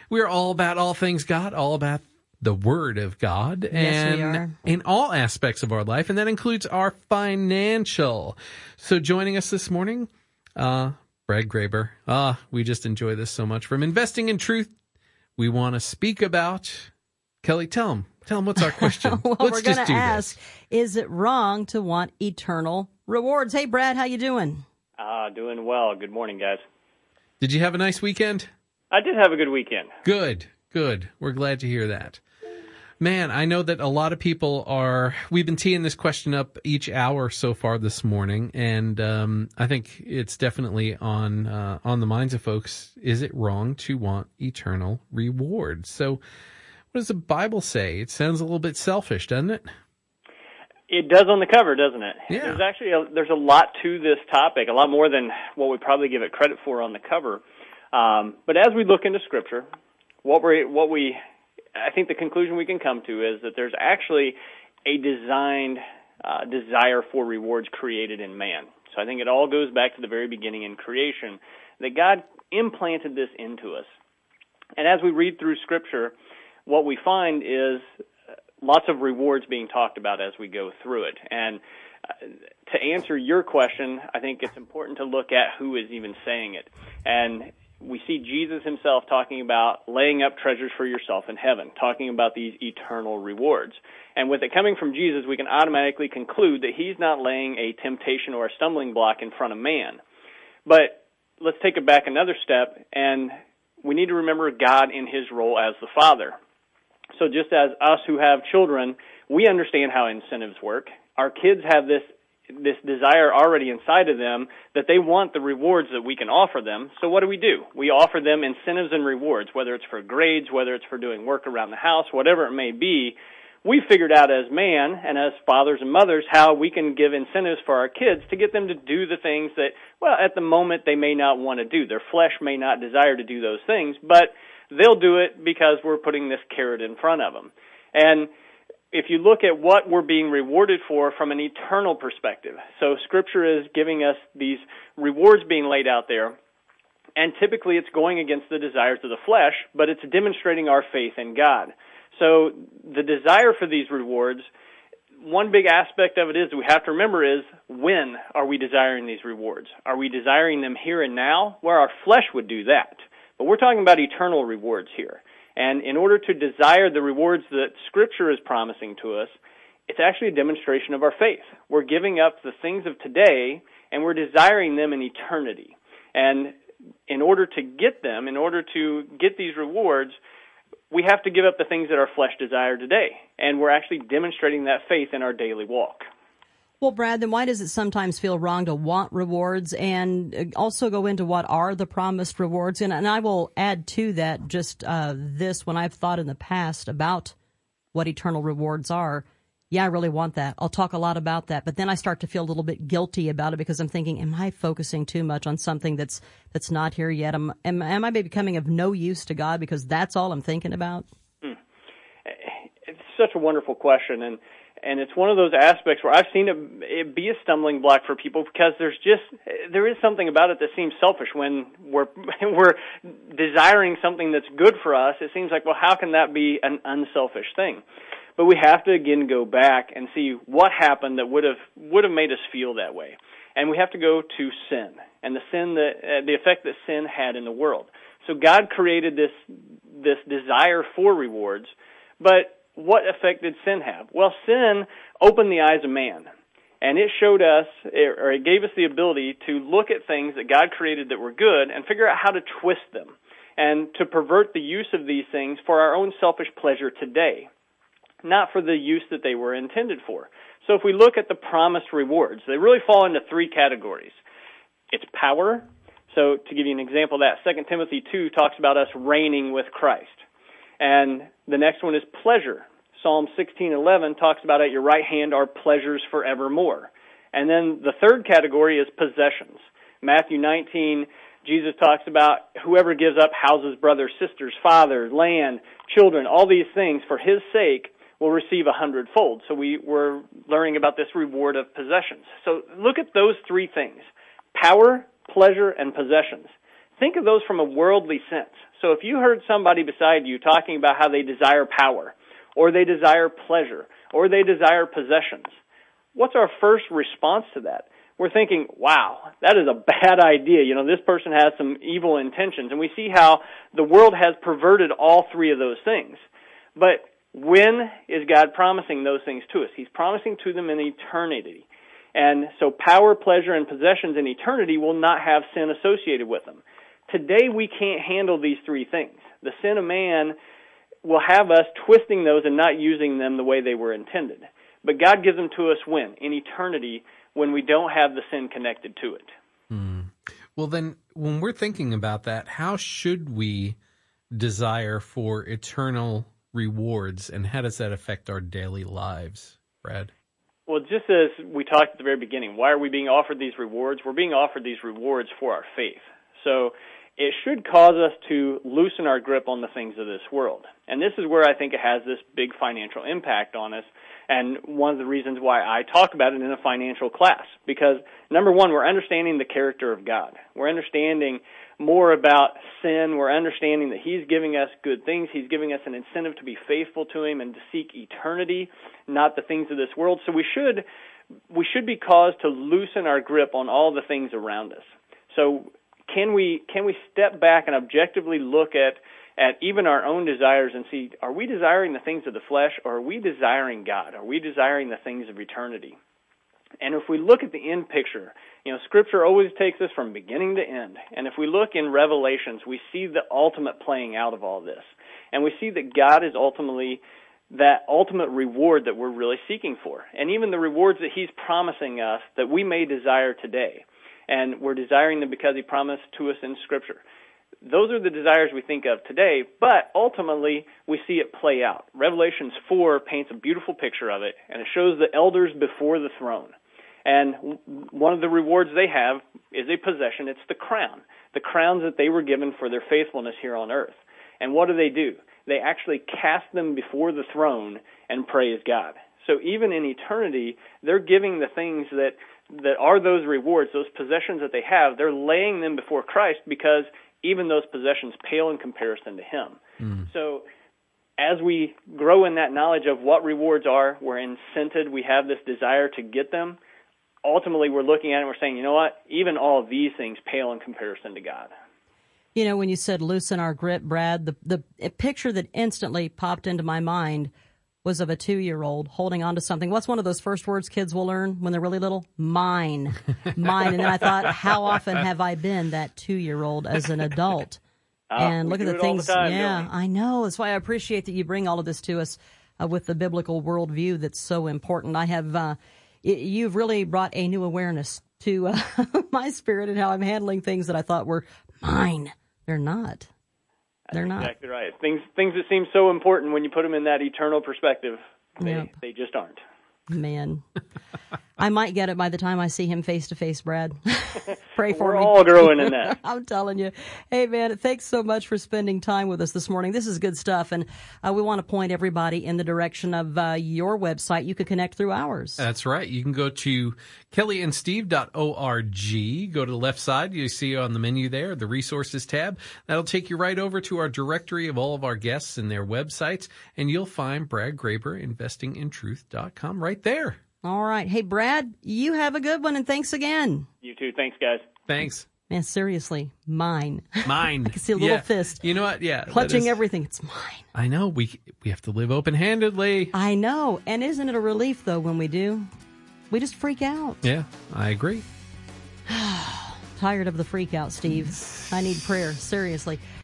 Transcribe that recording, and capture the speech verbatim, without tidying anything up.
We're all about all things God, all about the Word of God, Yes, and we are. in all aspects of our life, and that includes our financial. So joining us this morning, uh, Brad Graber. Ah, we just enjoy this so much. From Investing in Truth, we want to speak about, Kelly, tell them, tell them what's our question. well, Let's we're going just to do ask, this. is it wrong to want eternal rewards? Hey, Brad, how you doing? Ah, doing well. Good morning, guys. Did you have a nice weekend? I did have a good weekend. Good, good. We're glad to hear that. Man, I know that a lot of people are, we've been teeing this question up each hour so far this morning, and um, I think it's definitely on uh, on the minds of folks. Is it wrong to want eternal rewards? So what does the Bible say? It sounds a little bit selfish, doesn't it? It does on the cover, doesn't it? Yeah. There's actually a, there's a lot to this topic, a lot more than what we probably give it credit for on the cover. Um, but as we look into Scripture, what we what we I think the conclusion we can come to is that there's actually a designed uh, desire for rewards created in man. So I think it all goes back to the very beginning in creation, that God implanted this into us. And as we read through Scripture, what we find is lots of rewards being talked about as we go through it. And uh, to answer your question, I think it's important to look at who is even saying it. And we see Jesus himself talking about laying up treasures for yourself in heaven, talking about these eternal rewards. And with it coming from Jesus, we can automatically conclude that he's not laying a temptation or a stumbling block in front of man. But let's take it back another step, and we need to remember God in his role as the Father. So just as us who have children, we understand how incentives work. Our kids have this this desire already inside of them that they want the rewards that we can offer them. So what do we do? We offer them incentives and rewards, whether it's for grades, whether it's for doing work around the house, whatever it may be. We figured out as man and as fathers and mothers how we can give incentives for our kids to get them to do the things that, well, at the moment they may not want to do. Their flesh may not desire to do those things, but they'll do it because we're putting this carrot in front of them. And if you look at what we're being rewarded for from an eternal perspective, so Scripture is giving us these rewards being laid out there, and typically it's going against the desires of the flesh, but it's demonstrating our faith in God. So the desire for these rewards, one big aspect of it is we have to remember is, when are we desiring these rewards? Are we desiring them here and now? Where our flesh would do that. But we're talking about eternal rewards here. And in order to desire the rewards that Scripture is promising to us, it's actually a demonstration of our faith. We're giving up the things of today, and we're desiring them in eternity. And in order to get them, in order to get these rewards, we have to give up the things that our flesh desire today. And we're actually demonstrating that faith in our daily walk. Well, Brad, then why does it sometimes feel wrong to want rewards, and also go into what are the promised rewards? And, and I will add to that just uh, this, when I've thought in the past about what eternal rewards are, yeah, I really want that. I'll talk a lot about that. But then I start to feel a little bit guilty about it because I'm thinking, am I focusing too much on something that's that's not here yet? Am, am, am I becoming of no use to God because that's all I'm thinking about? Hmm. It's such a wonderful question. And And it's one of those aspects where I've seen it, it be a stumbling block for people because there's just, there is something about it that seems selfish when we're, we're desiring something that's good for us. It seems like, well, how can that be an unselfish thing? But we have to, again, go back and see what happened that would have, would have made us feel that way. And we have to go to sin and the sin that, uh, the effect that sin had in the world. So God created this, this desire for rewards, but what effect did sin have? Well, sin opened the eyes of man, and it showed us, or it gave us the ability to look at things that God created that were good and figure out how to twist them and to pervert the use of these things for our own selfish pleasure today, not for the use that they were intended for. So if we look at the promised rewards, they really fall into three categories. It's power. So to give you an example of that, Second Timothy two talks about us reigning with Christ. And the next one is pleasure. Psalm sixteen eleven talks about at your right hand are pleasures forevermore. And then the third category is possessions. Matthew nineteen, Jesus talks about whoever gives up houses, brothers, sisters, father, land, children, all these things for his sake will receive a hundredfold. So we were learning about this reward of possessions. So look at those three things: power, pleasure, and possessions. think of those from a worldly sense. So if you heard somebody beside you talking about how they desire power, or they desire pleasure, or they desire possessions, what's our first response to that? We're thinking, wow, that is a bad idea. You know, this person has some evil intentions. And we see how the world has perverted all three of those things. But when is God promising those things to us? He's promising to them in eternity. And so power, pleasure, and possessions in eternity will not have sin associated with them. Today we can't handle these three things. The sin of man will have us twisting those and not using them the way they were intended. But God gives them to us when? In eternity, when we don't have the sin connected to it. Hmm. Well, then, when we're thinking about that, how should we desire for eternal rewards, and how does that affect our daily lives, Brad? Well, just as we talked at the very beginning, why are we being offered these rewards? We're being offered these rewards for our faith. So it should cause us to loosen our grip on the things of this world. And this is where I think it has this big financial impact on us, and one of the reasons why I talk about it in a financial class. Because, number one, we're understanding the character of God. We're understanding more about sin. We're understanding that He's giving us good things. He's giving us an incentive to be faithful to Him and to seek eternity, not the things of this world. So we should we should be caused to loosen our grip on all the things around us. So can we can we step back and objectively look at at even our own desires and see, are we desiring the things of the flesh, or are we desiring God? Are we desiring the things of eternity? And if we look at the end picture, you know, Scripture always takes us from beginning to end. And if we look in Revelations, we see the ultimate playing out of all this. And we see that God is ultimately that ultimate reward that we're really seeking for. And even the rewards that He's promising us that we may desire today. And we're desiring them because He promised to us in Scripture. Those are the desires we think of today, but ultimately we see it play out. Revelations four paints a beautiful picture of it, and it shows the elders before the throne. And one of the rewards they have is a possession. It's the crown, the crowns that they were given for their faithfulness here on earth. And what do they do? They actually cast them before the throne and praise God. So even in eternity, they're giving the things that, that are those rewards, those possessions that they have, they're laying them before Christ because even those possessions pale in comparison to Him. Mm. So as we grow in that knowledge of what rewards are, we're incented, we have this desire to get them. Ultimately, we're looking at it and we're saying, you know what, even all of these things pale in comparison to God. You know, when you said loosen our grip, Brad, the, the picture that instantly popped into my mind was of a two-year-old holding on to something. What's one of those first words kids will learn when they're really little? Mine. Mine. And then I thought, how often have I been that two-year-old as an adult? Uh, and look at the things. The time, yeah, I know. That's why I appreciate that you bring all of this to us uh, with the biblical worldview that's so important. I have, uh, it, you've really brought a new awareness to uh, my spirit and how I'm handling things that I thought were mine. They're not. They're not. Exactly right. Things things that seem so important when you put them in that eternal perspective, they, yep. they just aren't. Man. I might get it by the time I see him face to face, Brad. Pray for We're me. We're all growing in that. I'm telling you. Hey, man, thanks so much for spending time with us this morning. This is good stuff, and uh, we want to point everybody in the direction of uh, your website. You can connect through ours. That's right. You can go to kelly and steve dot org. Go to the left side. You see on the menu there, the Resources tab. That'll take you right over to our directory of all of our guests and their websites, and you'll find Brad Graber, investing in truth dot com right there. All right. Hey, Brad, you have a good one, and thanks again. You too. Thanks, guys. Thanks. Man, seriously, mine. Mine. I can see a little yeah. fist. You know what? Yeah. Clutching is, everything. It's mine. I know. We we have to live open-handedly. I know. And isn't it a relief, though, when we do? We just freak out. Yeah, I agree. Tired of the freak out, Steve. I need prayer. Seriously.